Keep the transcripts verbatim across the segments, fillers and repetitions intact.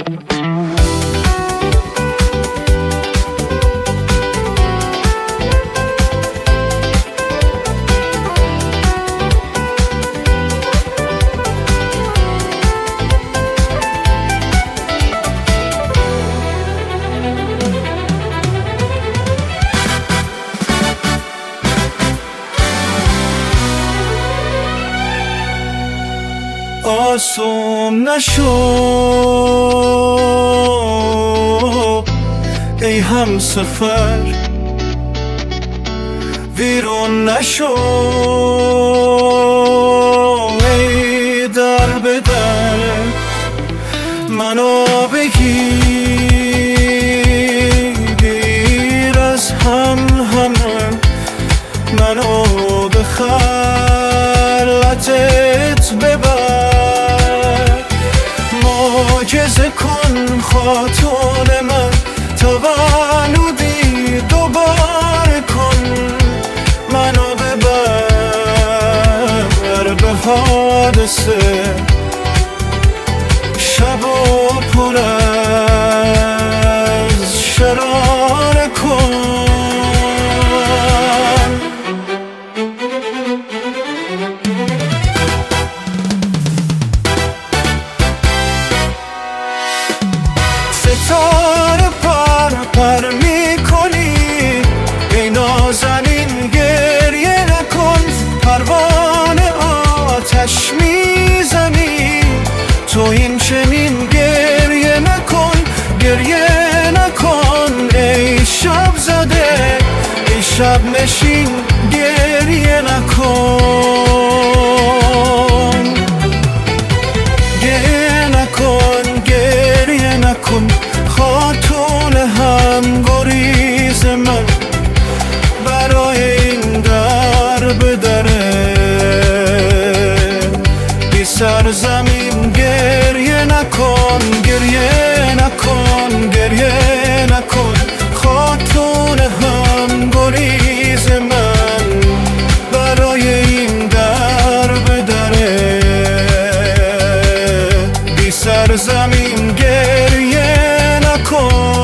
آسون نشو ای هم سفر، ویرون نشو ای در به در، منو بگیر از هم همه، منو به خلعتت ببر، معجزه کن خاتون من، تولدی دوباره کن، منو ببر به حادثه، شب و پر از شراره کن. ستاره پر پر میکنی ای نازنین، گریه نکن، پروانه آتش میزنی، تو این چنین گریه نکن، گریه نکن ای شب زده، ای شب نشین، گریه نکن، گریه نکن، گریه نکن، خاتون هم گریز من، برای این در به دره بی سرزمین، گریه نکن، گریه نکن، گریه نکن، خاتون هم گریز من، برای این در به دره بی سرزمین، گریه نکن.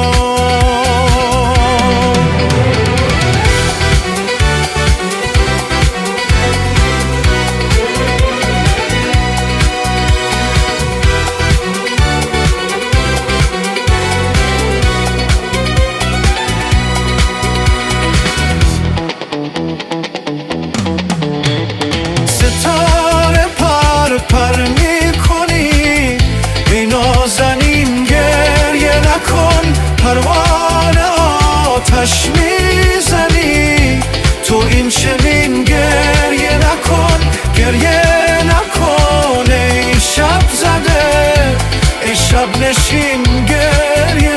ستاره پر پر میکنی ای نازنین، گریه نکن، پروانه آتش میزنی، تو این چنین گریه نکن، گریه نکن ای شب زده، ای شب نشین، گریه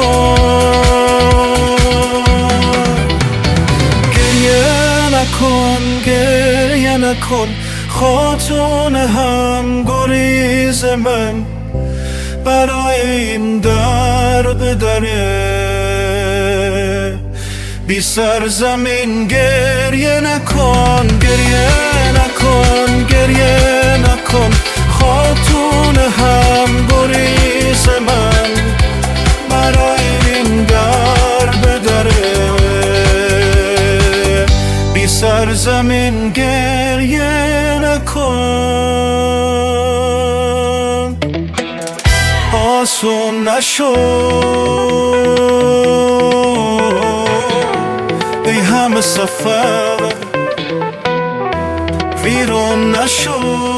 نکن، گریه نکن، گریه نکن، خاتون هم گریز من، برای این در به دره بی سرزمین، گریه نکن، گریه نکن، گریه نکن، خاتون هم گریز من، برای این در به دره بی سرزمین، گریه نکن. آسون نشو ای همه سفر، ویرون نشو